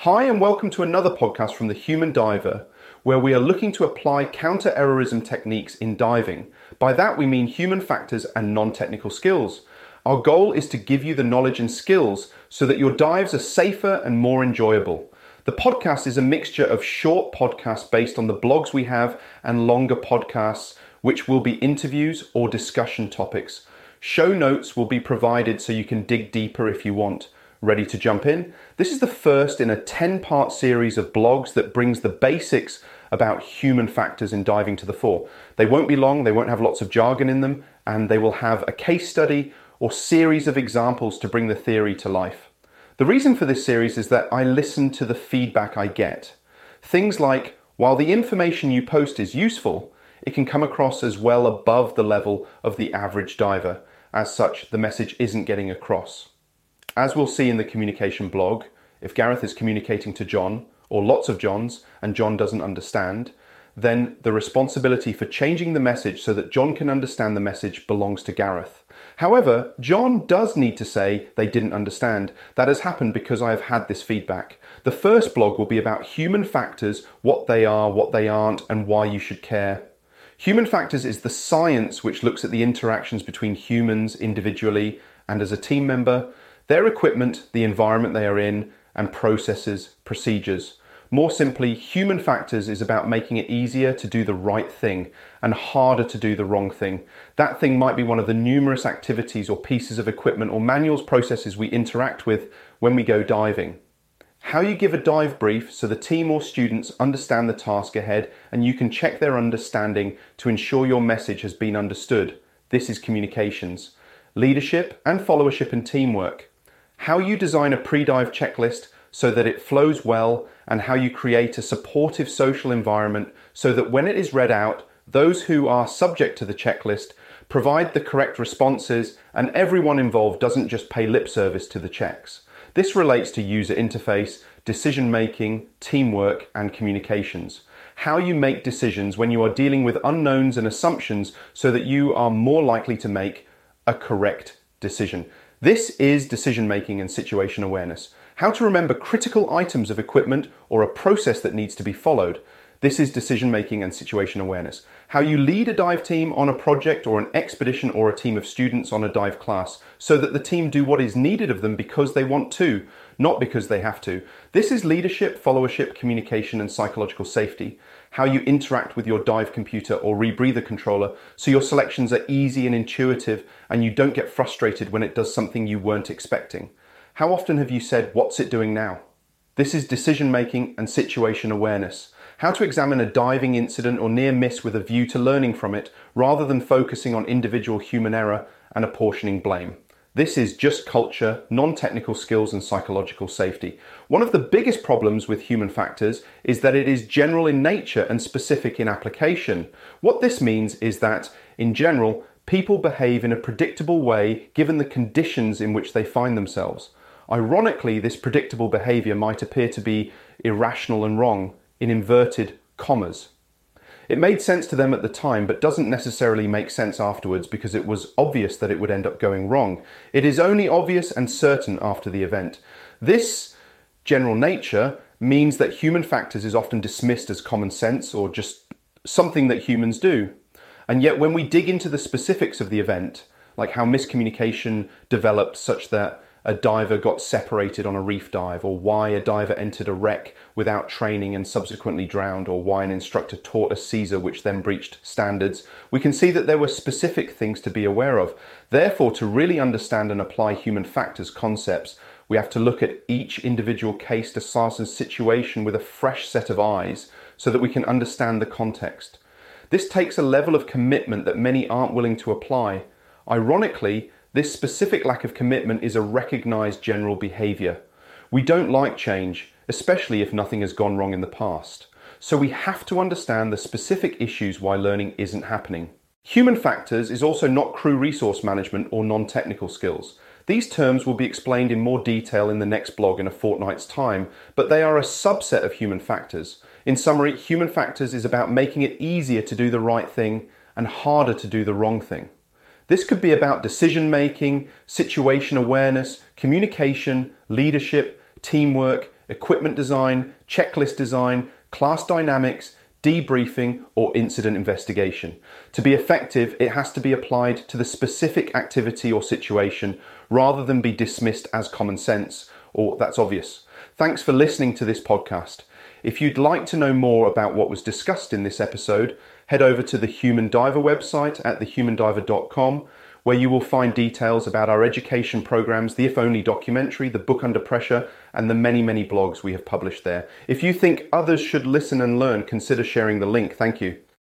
Hi and welcome to another podcast from The Human Diver, where we are looking to apply counter-errorism techniques in diving. By that we mean human factors and non-technical skills. Our goal is to give you the knowledge and skills so that your dives are safer and more enjoyable. The podcast is a mixture of short podcasts based on the blogs we have and longer podcasts, which will be interviews or discussion topics. Show notes will be provided so you can dig deeper if you want. Ready to jump in? This is the first in a 10-part series of blogs that brings the basics about human factors in diving to the fore. They won't be long, they won't have lots of jargon in them, and they will have a case study or series of examples to bring the theory to life. The reason for this series is that I listen to the feedback I get. Things like, while the information you post is useful, it can come across as well above the level of the average diver. As such, the message isn't getting across. As we'll see in the communication blog, if Gareth is communicating to John, or lots of Johns, and John doesn't understand, then the responsibility for changing the message so that John can understand the message belongs to Gareth. However, John does need to say they didn't understand. That has happened because I have had this feedback. The first blog will be about human factors, what they are, what they aren't, and why you should care. Human factors is the science which looks at the interactions between humans individually and as a team member, their equipment, the environment they are in, and processes, procedures. More simply, human factors is about making it easier to do the right thing and harder to do the wrong thing. That thing might be one of the numerous activities or pieces of equipment or manuals, processes we interact with when we go diving. How you give a dive brief so the team or students understand the task ahead and you can check their understanding to ensure your message has been understood. This is communications. Leadership and followership and teamwork. How you design a pre-dive checklist so that it flows well, and how you create a supportive social environment so that when it is read out, those who are subject to the checklist provide the correct responses and everyone involved doesn't just pay lip service to the checks. This relates to user interface, decision making, teamwork, and communications. How you make decisions when you are dealing with unknowns and assumptions so that you are more likely to make a correct decision. This is decision making and situation awareness. How to remember critical items of equipment or a process that needs to be followed. This is decision making and situation awareness. How you lead a dive team on a project or an expedition or a team of students on a dive class so that the team do what is needed of them because they want to, not because they have to. This is leadership, followership, communication, and psychological safety. How you interact with your dive computer or rebreather controller so your selections are easy and intuitive and you don't get frustrated when it does something you weren't expecting. How often have you said, "What's it doing now?" This is decision making and situation awareness. How to examine a diving incident or near miss with a view to learning from it rather than focusing on individual human error and apportioning blame. This is just culture, non-technical skills, and psychological safety. One of the biggest problems with human factors is that it is general in nature and specific in application. What this means is that, in general, people behave in a predictable way given the conditions in which they find themselves. Ironically, this predictable behavior might appear to be irrational and wrong, in inverted commas. It made sense to them at the time, but doesn't necessarily make sense afterwards because it was obvious that it would end up going wrong. It is only obvious and certain after the event. This general nature means that human factors is often dismissed as common sense or just something that humans do. And yet when we dig into the specifics of the event, like how miscommunication developed such that a diver got separated on a reef dive, or why a diver entered a wreck without training and subsequently drowned, or why an instructor taught a Caesar which then breached standards, we can see that there were specific things to be aware of. Therefore, to really understand and apply human factors concepts, we have to look at each individual case disaster situation with a fresh set of eyes so that we can understand the context. This takes a level of commitment that many aren't willing to apply. Ironically, this specific lack of commitment is a recognized general behavior. We don't like change, especially if nothing has gone wrong in the past. So we have to understand the specific issues why learning isn't happening. Human factors is also not crew resource management or non-technical skills. These terms will be explained in more detail in the next blog in a fortnight's time, but they are a subset of human factors. In summary, human factors is about making it easier to do the right thing and harder to do the wrong thing. This could be about decision making, situation awareness, communication, leadership, teamwork, equipment design, checklist design, class dynamics, debriefing, or incident investigation. To be effective, it has to be applied to the specific activity or situation rather than be dismissed as common sense or that's obvious. Thanks for listening to this podcast. If you'd like to know more about what was discussed in this episode, head over to the Human Diver website at thehumandiver.com, where you will find details about our education programs, the If Only documentary, the book Under Pressure, and the many, many blogs we have published there. If you think others should listen and learn, consider sharing the link. Thank you.